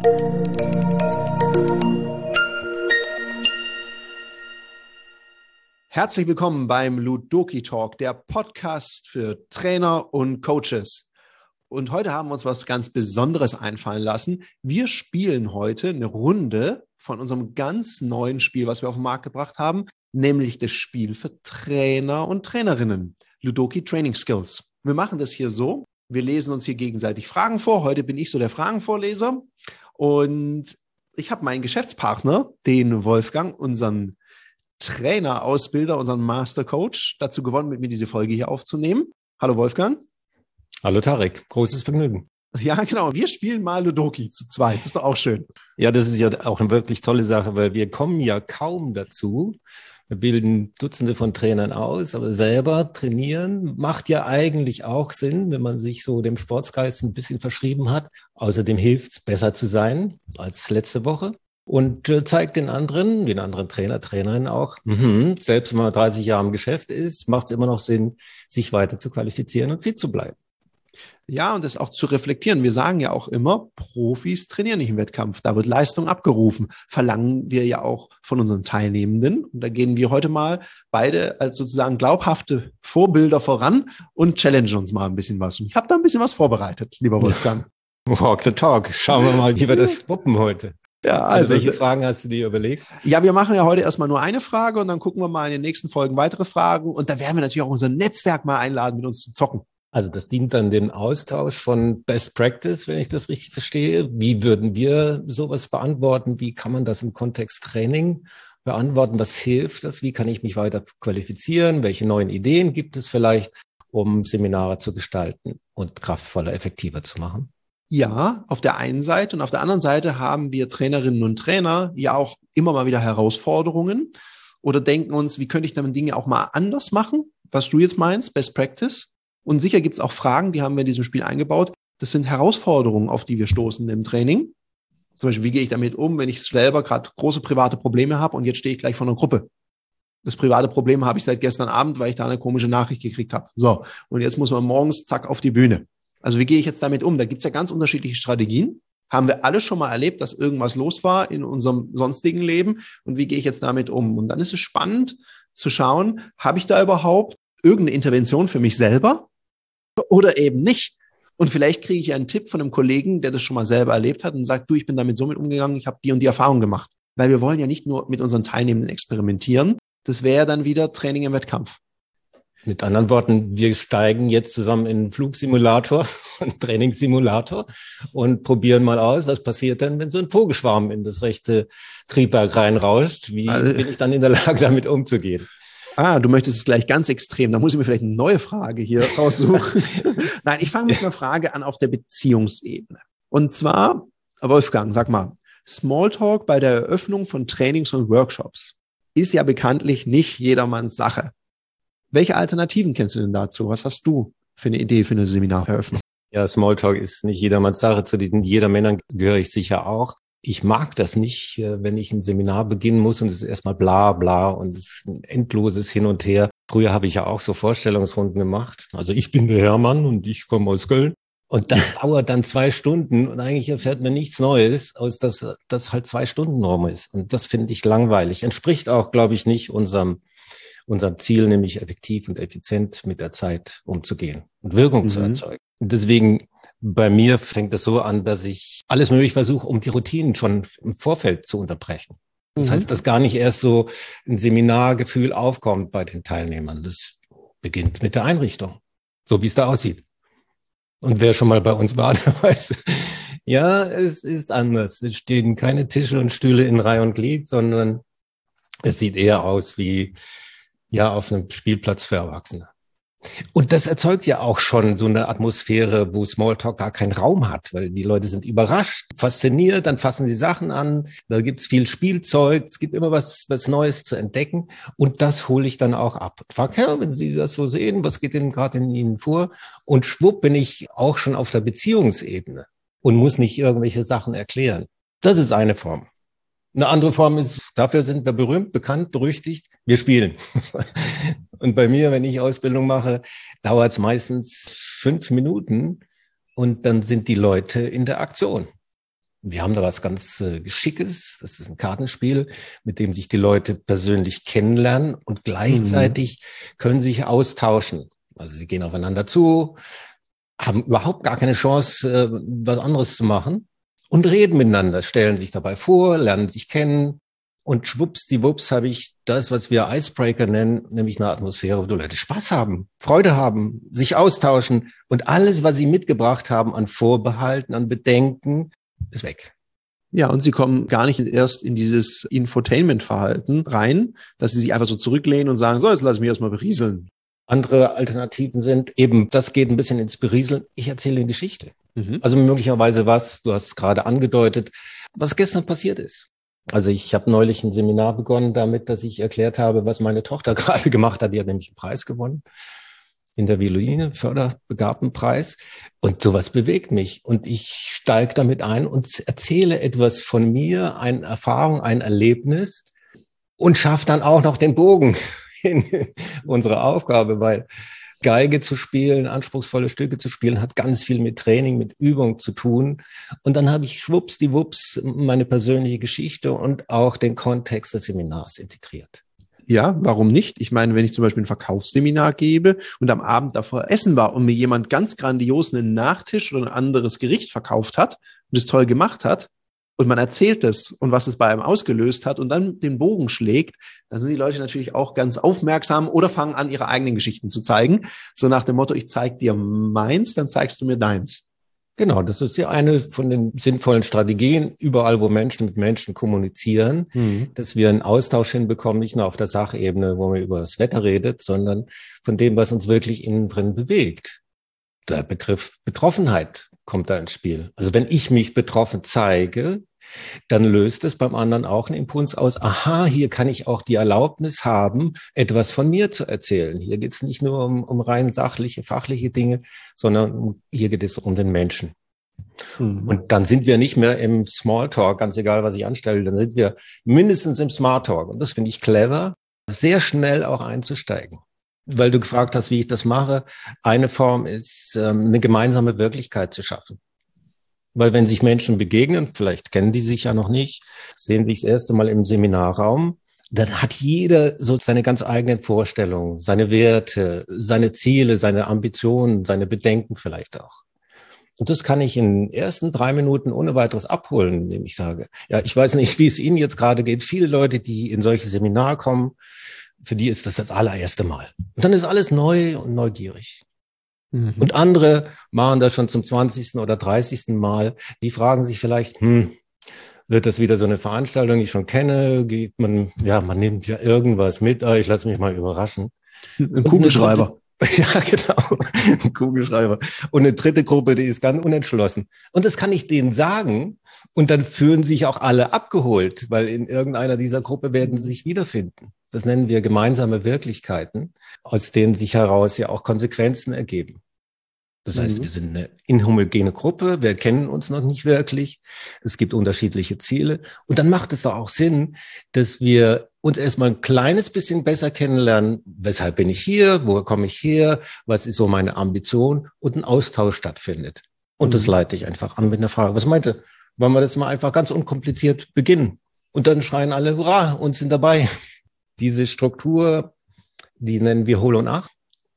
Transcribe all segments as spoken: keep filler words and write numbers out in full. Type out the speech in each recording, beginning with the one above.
Herzlich willkommen beim Ludoki Talk, der Podcast für Trainer und Coaches. Und heute haben wir uns was ganz Besonderes einfallen lassen. Wir spielen heute eine Runde von unserem ganz neuen Spiel, was wir auf den Markt gebracht haben, nämlich das Spiel für Trainer und Trainerinnen, Ludoki Training Skills. Wir machen das hier so, wir lesen uns hier gegenseitig Fragen vor. Heute bin ich so der Fragenvorleser und ich habe meinen Geschäftspartner, den Wolfgang, unseren Trainer, Ausbilder, unseren Master Coach, dazu gewonnen, mit mir diese Folge hier aufzunehmen. Hallo Wolfgang. Hallo Tarek, großes Vergnügen. Ja, genau. Wir spielen mal Ludoki zu zweit. Das ist doch auch schön. Ja, das ist ja auch eine wirklich tolle Sache, weil wir kommen ja kaum dazu. Wir bilden Dutzende von Trainern aus, aber selber trainieren macht ja eigentlich auch Sinn, wenn man sich so dem Sportsgeist ein bisschen verschrieben hat. Außerdem hilft es, besser zu sein als letzte Woche. Und äh, zeigt den anderen, den anderen Trainer, Trainerinnen auch, mh, selbst wenn man dreißig Jahre im Geschäft ist, macht es immer noch Sinn, sich weiter zu qualifizieren und fit zu bleiben. Ja, und das auch zu reflektieren. Wir sagen ja auch immer, Profis trainieren nicht im Wettkampf. Da wird Leistung abgerufen. Verlangen wir ja auch von unseren Teilnehmenden. Und da gehen wir heute mal beide als sozusagen glaubhafte Vorbilder voran und challengen uns mal ein bisschen was. Ich habe da ein bisschen was vorbereitet, lieber Wolfgang. Walk the talk. Schauen wir mal, wie wir das wuppen heute. Ja, also, also welche Fragen hast du dir überlegt? Ja, wir machen ja heute erstmal nur eine Frage und dann gucken wir mal in den nächsten Folgen weitere Fragen. Und da werden wir natürlich auch unser Netzwerk mal einladen, mit uns zu zocken. Also das dient dann dem Austausch von Best Practice, wenn ich das richtig verstehe. Wie würden wir sowas beantworten? Wie kann man das im Kontext Training beantworten? Was hilft das? Wie kann ich mich weiter qualifizieren? Welche neuen Ideen gibt es vielleicht, um Seminare zu gestalten und kraftvoller, effektiver zu machen? Ja, auf der einen Seite und auf der anderen Seite haben wir Trainerinnen und Trainer ja auch immer mal wieder Herausforderungen oder denken uns, wie könnte ich damit Dinge auch mal anders machen? Was du jetzt meinst, Best Practice. Und sicher gibt es auch Fragen, die haben wir in diesem Spiel eingebaut. Das sind Herausforderungen, auf die wir stoßen im Training. Zum Beispiel, wie gehe ich damit um, wenn ich selber gerade große private Probleme habe und jetzt stehe ich gleich vor einer Gruppe. Das private Problem habe ich seit gestern Abend, weil ich da eine komische Nachricht gekriegt habe. So, und jetzt muss man morgens zack auf die Bühne. Also wie gehe ich jetzt damit um? Da gibt es ja ganz unterschiedliche Strategien. Haben wir alle schon mal erlebt, dass irgendwas los war in unserem sonstigen Leben? Und wie gehe ich jetzt damit um? Und dann ist es spannend zu schauen, habe ich da überhaupt irgendeine Intervention für mich selber oder eben nicht? Und vielleicht kriege ich ja einen Tipp von einem Kollegen, der das schon mal selber erlebt hat und sagt, du, ich bin damit so mit umgegangen, ich habe die und die Erfahrung gemacht. Weil wir wollen ja nicht nur mit unseren Teilnehmenden experimentieren. Das wäre ja dann wieder Training im Wettkampf. Mit anderen Worten, wir steigen jetzt zusammen in einen Flugsimulator, einen Trainingssimulator und probieren mal aus, was passiert denn, wenn so ein Vogelschwarm in das rechte Triebwerk reinrauscht? Wie also, bin ich dann in der Lage, damit umzugehen? Ah, du möchtest es gleich ganz extrem. Da muss ich mir vielleicht eine neue Frage hier raussuchen. Nein, ich fange mit einer Frage an auf der Beziehungsebene. Und zwar, Wolfgang, sag mal, Smalltalk bei der Eröffnung von Trainings und Workshops ist ja bekanntlich nicht jedermanns Sache. Welche Alternativen kennst du denn dazu? Was hast du für eine Idee für eine Seminareröffnung? Ja, Smalltalk ist nicht jedermanns Sache. Zu diesen Jedermännern gehöre ich sicher auch. Ich mag das nicht, wenn ich ein Seminar beginnen muss und es ist erstmal bla bla und es ist ein endloses Hin und Her. Früher habe ich ja auch so Vorstellungsrunden gemacht. Also ich bin der Hermann und ich komme aus Köln. Und das dauert dann zwei Stunden und eigentlich erfährt man nichts Neues, aus dass das halt zwei Stunden rum ist. Und das finde ich langweilig. Entspricht auch, glaube ich, nicht unserem unserem Ziel, nämlich effektiv und effizient mit der Zeit umzugehen und Wirkung mhm. zu erzeugen. Und deswegen bei mir fängt es so an, dass ich alles möglich versuche, um die Routinen schon im Vorfeld zu unterbrechen. Das mhm. heißt, dass gar nicht erst so ein Seminargefühl aufkommt bei den Teilnehmern. Das beginnt mit der Einrichtung, so wie es da aussieht. Und wer schon mal bei uns war, der weiß, ja, es ist anders. Es stehen keine Tische und Stühle in Reihe und Glied, sondern es sieht eher aus wie ja auf einem Spielplatz für Erwachsene. Und das erzeugt ja auch schon so eine Atmosphäre, wo Smalltalk gar keinen Raum hat, weil die Leute sind überrascht, fasziniert, dann fassen sie Sachen an, da gibt's viel Spielzeug, es gibt immer was was Neues zu entdecken und das hole ich dann auch ab. Ich frage, ja, wenn Sie das so sehen, was geht denn gerade in Ihnen vor? Und schwupp bin ich auch schon auf der Beziehungsebene und muss nicht irgendwelche Sachen erklären. Das ist eine Form. Eine andere Form ist, dafür sind wir berühmt, bekannt, berüchtigt, wir spielen. Und bei mir, wenn ich Ausbildung mache, dauert es meistens fünf Minuten und dann sind die Leute in der Aktion. Wir haben da was ganz äh, Geschickes. Das ist ein Kartenspiel, mit dem sich die Leute persönlich kennenlernen und gleichzeitig mhm. können sich austauschen. Also sie gehen aufeinander zu, haben überhaupt gar keine Chance, äh, was anderes zu machen und reden miteinander, stellen sich dabei vor, lernen sich kennen. Und schwuppsdiwupps habe ich das, was wir Icebreaker nennen, nämlich eine Atmosphäre, wo die Leute Spaß haben, Freude haben, sich austauschen und alles, was sie mitgebracht haben an Vorbehalten, an Bedenken, ist weg. Ja, und sie kommen gar nicht erst in dieses Infotainment-Verhalten rein, dass sie sich einfach so zurücklehnen und sagen, so, jetzt lass ich mich erstmal berieseln. Andere Alternativen sind eben, das geht ein bisschen ins Berieseln, ich erzähle eine Geschichte. Mhm. Also möglicherweise was, du hast es gerade angedeutet, was gestern passiert ist. Also ich habe neulich ein Seminar begonnen damit, dass ich erklärt habe, was meine Tochter gerade gemacht hat. Die hat nämlich einen Preis gewonnen in der Violine, Förderbegabtenpreis. Und sowas bewegt mich. Und ich steige damit ein und erzähle etwas von mir, eine Erfahrung, ein Erlebnis und schaffe dann auch noch den Bogen in unsere Aufgabe, weil Geige zu spielen, anspruchsvolle Stücke zu spielen, hat ganz viel mit Training, mit Übung zu tun. Und dann habe ich schwuppsdiwupps meine persönliche Geschichte und auch den Kontext des Seminars integriert. Ja, warum nicht? Ich meine, wenn ich zum Beispiel ein Verkaufsseminar gebe und am Abend davor essen war und mir jemand ganz grandios einen Nachtisch oder ein anderes Gericht verkauft hat und es toll gemacht hat, und man erzählt es und was es bei einem ausgelöst hat und dann den Bogen schlägt, dann sind die Leute natürlich auch ganz aufmerksam oder fangen an, ihre eigenen Geschichten zu zeigen. So nach dem Motto, ich zeig dir meins, dann zeigst du mir deins. Genau, das ist ja eine von den sinnvollen Strategien, überall, wo Menschen mit Menschen kommunizieren, mhm. dass wir einen Austausch hinbekommen, nicht nur auf der Sachebene, wo man über das Wetter redet, sondern von dem, was uns wirklich innen drin bewegt. Der Begriff Betroffenheit kommt da ins Spiel. Also wenn ich mich betroffen zeige, dann löst es beim anderen auch einen Impuls aus. Aha, hier kann ich auch die Erlaubnis haben, etwas von mir zu erzählen. Hier geht es nicht nur um, um rein sachliche, fachliche Dinge, sondern hier geht es um den Menschen. Mhm. Und dann sind wir nicht mehr im Smalltalk, ganz egal, was ich anstelle, dann sind wir mindestens im Smarttalk. Und das finde ich clever, sehr schnell auch einzusteigen. Weil du gefragt hast, wie ich das mache. Eine Form ist, eine gemeinsame Wirklichkeit zu schaffen. Weil wenn sich Menschen begegnen, vielleicht kennen die sich ja noch nicht, sehen sich das erste Mal im Seminarraum, dann hat jeder so seine ganz eigenen Vorstellungen, seine Werte, seine Ziele, seine Ambitionen, seine Bedenken vielleicht auch. Und das kann ich in den ersten drei Minuten ohne weiteres abholen, indem ich sage, ja, ich weiß nicht, wie es Ihnen jetzt gerade geht. Viele Leute, die in solche Seminare kommen, für die ist das das allererste Mal. Und dann ist alles neu und neugierig. Mhm. Und andere machen das schon zum zwanzigsten oder dreißigsten Mal. Die fragen sich vielleicht, hm, wird das wieder so eine Veranstaltung, die ich schon kenne? Geht man, ja, man nimmt ja irgendwas mit. Ah, ich lasse mich mal überraschen. Ein Kugelschreiber. Ja, genau. Ein Kugelschreiber. Und eine dritte Gruppe, die ist ganz unentschlossen. Und das kann ich denen sagen. Und dann fühlen sich auch alle abgeholt, weil in irgendeiner dieser Gruppe werden sie sich wiederfinden. Das nennen wir gemeinsame Wirklichkeiten, aus denen sich heraus ja auch Konsequenzen ergeben. Das heißt, mhm. wir sind eine inhomogene Gruppe, wir kennen uns noch nicht wirklich, es gibt unterschiedliche Ziele. Und dann macht es doch auch Sinn, dass wir uns erstmal ein kleines bisschen besser kennenlernen. Weshalb bin ich hier? Woher komme ich her? Was ist so meine Ambition? Und ein Austausch stattfindet. Und mhm. das leite ich einfach an mit einer Frage. Was meinte? Wollen wir das mal einfach ganz unkompliziert beginnen? Und dann schreien alle, hurra, und sind dabei. Diese Struktur, die nennen wir Hol und Ach,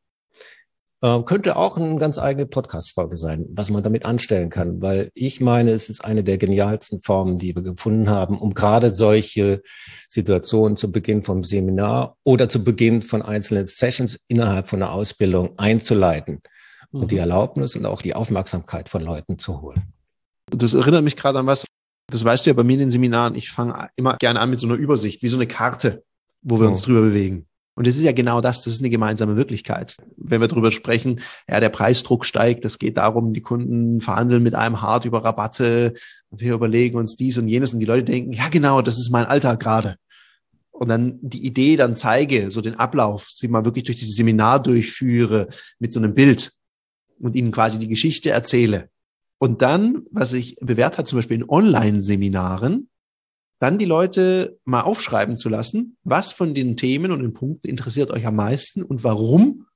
äh, könnte auch eine ganz eigene Podcast-Folge sein, was man damit anstellen kann, weil ich meine, es ist eine der genialsten Formen, die wir gefunden haben, um gerade solche Situationen zu Beginn vom Seminar oder zu Beginn von einzelnen Sessions innerhalb von einer Ausbildung einzuleiten mhm. und die Erlaubnis und auch die Aufmerksamkeit von Leuten zu holen. Das erinnert mich gerade an was, das weißt du ja bei mir in den Seminaren, ich fange immer gerne an mit so einer Übersicht, wie so eine Karte, wo wir uns drüber bewegen. Und das ist ja genau das, das ist eine gemeinsame Wirklichkeit. Wenn wir drüber sprechen, ja, der Preisdruck steigt, es geht darum, die Kunden verhandeln mit einem hart über Rabatte, wir überlegen uns dies und jenes und die Leute denken, ja genau, das ist mein Alltag gerade. Und dann die Idee dann zeige, so den Ablauf, sie mal wirklich durch dieses Seminar durchführe mit so einem Bild und ihnen quasi die Geschichte erzähle. Und dann, was sich bewährt hat, zum Beispiel in Online-Seminaren, dann die Leute mal aufschreiben zu lassen, was von den Themen und den Punkten interessiert euch am meisten und warum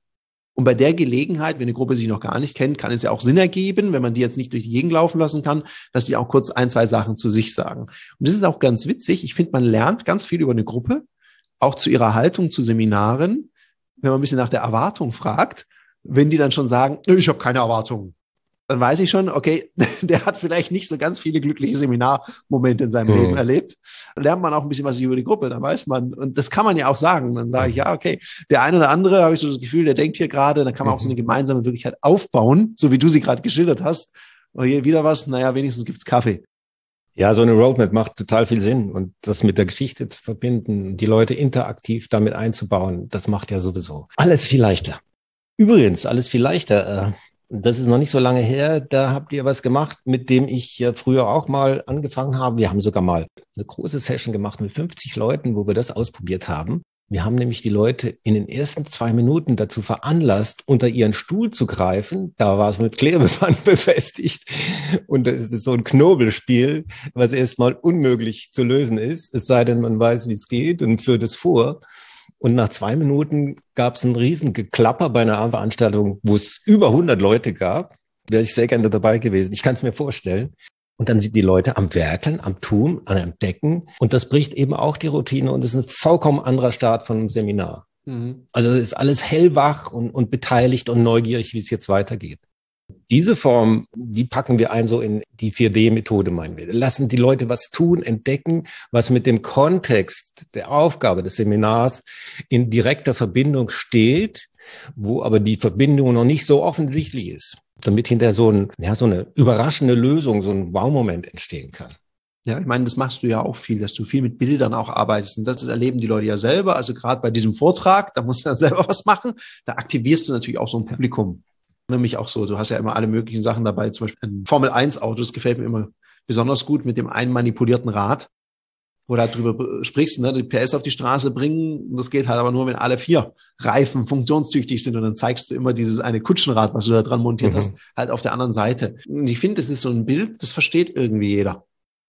Und bei der Gelegenheit, wenn eine Gruppe sich noch gar nicht kennt, kann es ja auch Sinn ergeben, wenn man die jetzt nicht durch die Gegend laufen lassen kann, dass die auch kurz ein, zwei Sachen zu sich sagen. Und das ist auch ganz witzig. Ich finde, man lernt ganz viel über eine Gruppe, auch zu ihrer Haltung zu Seminaren, wenn man ein bisschen nach der Erwartung fragt. Wenn die dann schon sagen, ich habe keine Erwartungen, dann weiß ich schon, okay, der hat vielleicht nicht so ganz viele glückliche Seminarmomente in seinem mhm. Leben erlebt. Dann lernt man auch ein bisschen was über die Gruppe, dann weiß man, und das kann man ja auch sagen. Dann sage ich, ja, okay, der eine oder andere, habe ich so das Gefühl, der denkt hier gerade, dann kann man auch so eine gemeinsame Wirklichkeit aufbauen, so wie du sie gerade geschildert hast. Und hier wieder was, naja, wenigstens gibt's Kaffee. Ja, so eine Roadmap macht total viel Sinn, und das mit der Geschichte zu verbinden, die Leute interaktiv damit einzubauen, das macht ja sowieso alles viel leichter. Übrigens, alles viel leichter. Das ist noch nicht so lange her. Da habt ihr was gemacht, mit dem ich früher auch mal angefangen habe. Wir haben sogar mal eine große Session gemacht mit fünfzig Leuten, wo wir das ausprobiert haben. Wir haben nämlich die Leute in den ersten zwei Minuten dazu veranlasst, unter ihren Stuhl zu greifen. Da war es mit Klebeband befestigt. Und das ist so ein Knobelspiel, was erstmal unmöglich zu lösen ist. Es sei denn, man weiß, wie es geht und führt es vor. Und nach zwei Minuten gab es ein Riesengeklapper bei einer Veranstaltung, wo es über hundert Leute gab. Wäre ich sehr gerne dabei gewesen. Ich kann es mir vorstellen. Und dann sind die Leute am Werkeln, am Tun, am Entdecken. Und das bricht eben auch die Routine. Und es ist ein vollkommen anderer Start von einem Seminar. Mhm. Also es ist alles hellwach und, und beteiligt und neugierig, wie es jetzt weitergeht. Diese Form, die packen wir ein so in die vier D Methode, meinen wir. Lassen die Leute was tun, entdecken, was mit dem Kontext der Aufgabe des Seminars in direkter Verbindung steht, wo aber die Verbindung noch nicht so offensichtlich ist, damit hinterher so, ein, ja, so eine überraschende Lösung, so ein Wow-Moment entstehen kann. Ja, ich meine, das machst du ja auch viel, dass du viel mit Bildern auch arbeitest. Und das erleben die Leute ja selber. Also gerade bei diesem Vortrag, da musst du dann selber was machen. Da aktivierst du natürlich auch so ein Publikum. Nämlich auch so, du hast ja immer alle möglichen Sachen dabei, zum Beispiel ein Formel eins Auto, das gefällt mir immer besonders gut mit dem einen manipulierten Rad, wo du halt drüber sprichst, ne, die P S auf die Straße bringen. Das geht halt aber nur, wenn alle vier Reifen funktionstüchtig sind, und dann zeigst du immer dieses eine Kutschenrad, was du da dran montiert mhm. hast, halt auf der anderen Seite. Und ich finde, das ist so ein Bild, das versteht irgendwie jeder.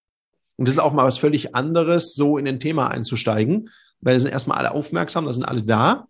Und das ist auch mal was völlig anderes, so in ein Thema einzusteigen, weil da sind erstmal alle aufmerksam, da sind alle da,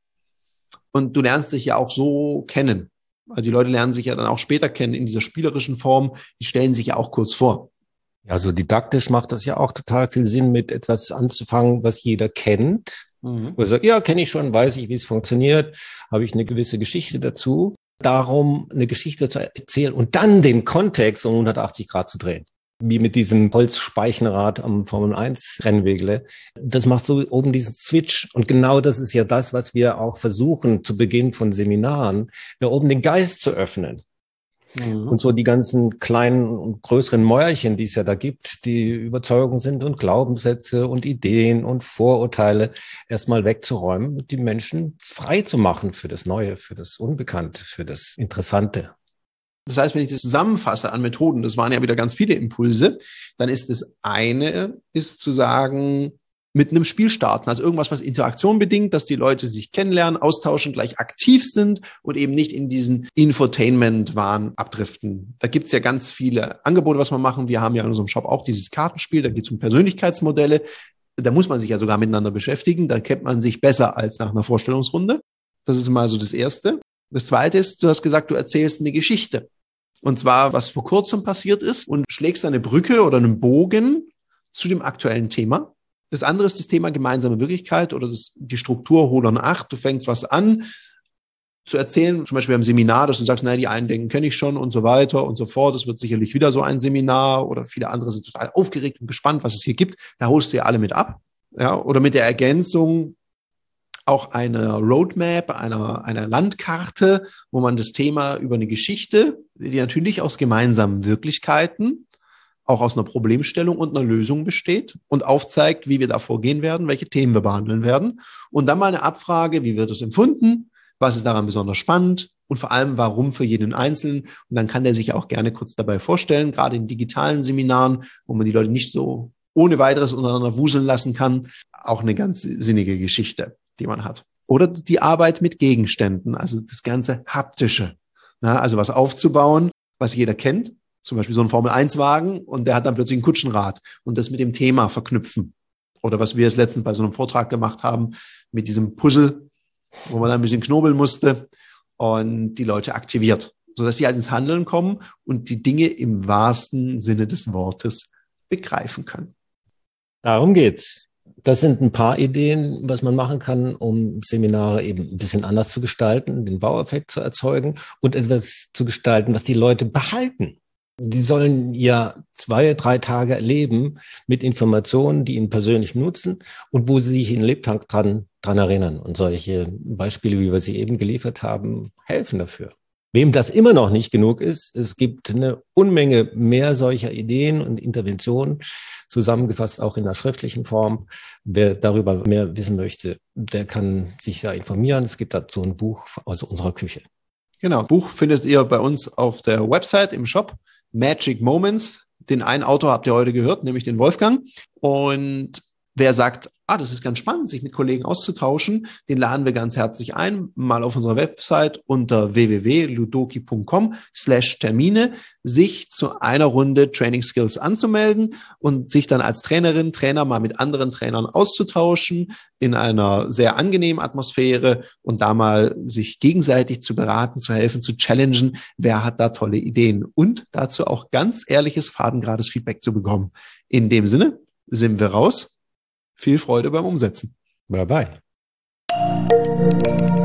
und du lernst dich ja auch so kennen. Also die Leute lernen sich ja dann auch später kennen in dieser spielerischen Form. Die stellen sich ja auch kurz vor. Also didaktisch macht das ja auch total viel Sinn, mit etwas anzufangen, was jeder kennt. Mhm. Wo er sagt, ja, kenne ich schon, weiß ich, wie es funktioniert, habe ich eine gewisse Geschichte dazu. Darum eine Geschichte zu erzählen und dann den Kontext um hundertachtzig Grad zu drehen. Wie mit diesem Holzspeichenrad am Formel eins Rennwegle. Das macht so oben diesen Switch. Und genau das ist ja das, was wir auch versuchen zu Beginn von Seminaren, da oben den Geist zu öffnen. Mhm. Und so die ganzen kleinen und größeren Mäuerchen, die es ja da gibt, die Überzeugungen sind und Glaubenssätze und Ideen und Vorurteile erstmal wegzuräumen und die Menschen frei zu machen für das Neue, für das Unbekannte, für das Interessante. Das heißt, wenn ich das zusammenfasse an Methoden, das waren ja wieder ganz viele Impulse, dann ist das eine, ist zu sagen, mit einem Spiel starten, also irgendwas, was Interaktion bedingt, dass die Leute sich kennenlernen, austauschen, gleich aktiv sind und eben nicht in diesen Infotainment-Wahn abdriften. Da gibt's ja ganz viele Angebote, was wir machen. Wir haben ja in unserem Shop auch dieses Kartenspiel, da geht es um Persönlichkeitsmodelle. Da muss man sich ja sogar miteinander beschäftigen, da kennt man sich besser als nach einer Vorstellungsrunde. Das ist mal so das Erste. Das Zweite ist, du hast gesagt, du erzählst eine Geschichte. Und zwar, was vor kurzem passiert ist, und schlägst eine Brücke oder einen Bogen zu dem aktuellen Thema. Das andere ist das Thema gemeinsame Wirklichkeit oder das, die Struktur Holon acht. Du fängst was an zu erzählen, zum Beispiel beim Seminar, dass du sagst, naja, die einen denken, kenne ich schon und so weiter und so fort. Das wird sicherlich wieder so ein Seminar, oder viele andere sind total aufgeregt und gespannt, was es hier gibt. Da holst du ja alle mit ab. Ja, oder mit der Ergänzung auch eine Roadmap, einer, einer Landkarte, wo man das Thema über eine Geschichte, die natürlich aus gemeinsamen Wirklichkeiten, auch aus einer Problemstellung und einer Lösung besteht und aufzeigt, wie wir da vorgehen werden, welche Themen wir behandeln werden. Und dann mal eine Abfrage, wie wird es empfunden, was ist daran besonders spannend und vor allem, warum für jeden Einzelnen. Und dann kann der sich auch gerne kurz dabei vorstellen, gerade in digitalen Seminaren, wo man die Leute nicht so ohne weiteres untereinander wuseln lassen kann, auch eine ganz sinnige Geschichte, die man hat. Oder die Arbeit mit Gegenständen, also das ganze Haptische. Na, also was aufzubauen, was jeder kennt, zum Beispiel so ein Formel eins Wagen, und der hat dann plötzlich ein Kutschenrad, und das mit dem Thema verknüpfen. Oder was wir jetzt letztens bei so einem Vortrag gemacht haben, mit diesem Puzzle, wo man dann ein bisschen knobeln musste und die Leute aktiviert, sodass sie halt ins Handeln kommen und die Dinge im wahrsten Sinne des Wortes begreifen können. Darum geht's. Das sind ein paar Ideen, was man machen kann, um Seminare eben ein bisschen anders zu gestalten, den Wow-Effekt zu erzeugen und etwas zu gestalten, was die Leute behalten. Die sollen ja zwei, drei Tage erleben mit Informationen, die ihnen persönlich nutzen und wo sie sich in Lebtag dran, dran erinnern. Und solche Beispiele, wie wir sie eben geliefert haben, helfen dafür. Wem das immer noch nicht genug ist, es gibt eine Unmenge mehr solcher Ideen und Interventionen, zusammengefasst auch in der schriftlichen Form. Wer darüber mehr wissen möchte, der kann sich da informieren. Es gibt dazu ein Buch aus unserer Küche. Genau, Buch findet ihr bei uns auf der Website im Shop. Magic Moments. Den einen Autor habt ihr heute gehört, nämlich den Wolfgang. Und wer sagt, ah, das ist ganz spannend, sich mit Kollegen auszutauschen, den laden wir ganz herzlich ein, mal auf unserer Website unter w w w punkt ludoki punkt com slash Termine sich zu einer Runde Training Skills anzumelden und sich dann als Trainerin, Trainer mal mit anderen Trainern auszutauschen in einer sehr angenehmen Atmosphäre und da mal sich gegenseitig zu beraten, zu helfen, zu challengen, wer hat da tolle Ideen und dazu auch ganz ehrliches, fadengerades Feedback zu bekommen. In dem Sinne sind wir raus. Viel Freude beim Umsetzen. Bye bye.